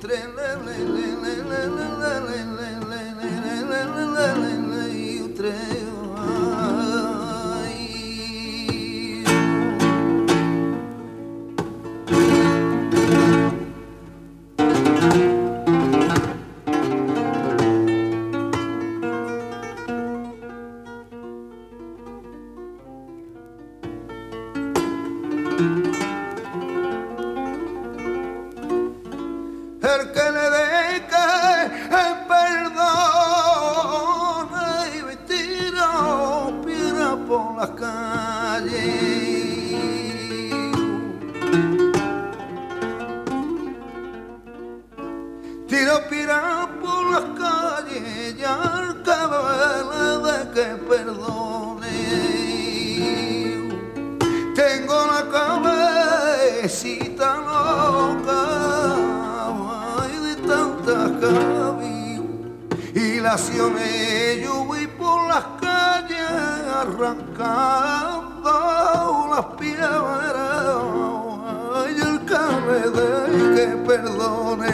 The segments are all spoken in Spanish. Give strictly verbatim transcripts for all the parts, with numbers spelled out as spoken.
El que le deje el perdón y me tira piedra por las calles. Tiro piedra por las calles y al que le deje perdone. Tengo la cabecita loca y la accioné, yo voy por las calles arrancando las piedras y el que me dé que perdone.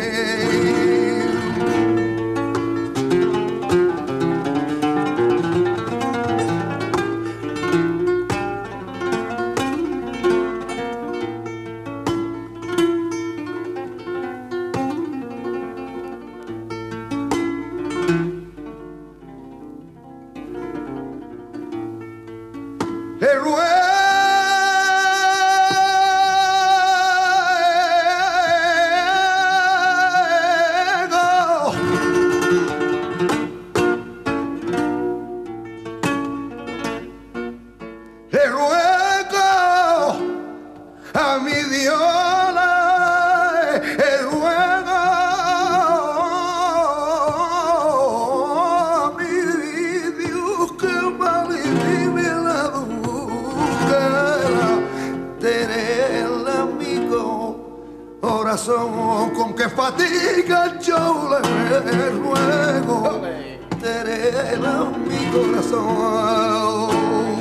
Le ruego Le ruego a mi Dios, le ruego a mi Dios que me la buscara, tener el amigo corazón con que fatiga yo le ruego, tener el amigo corazón.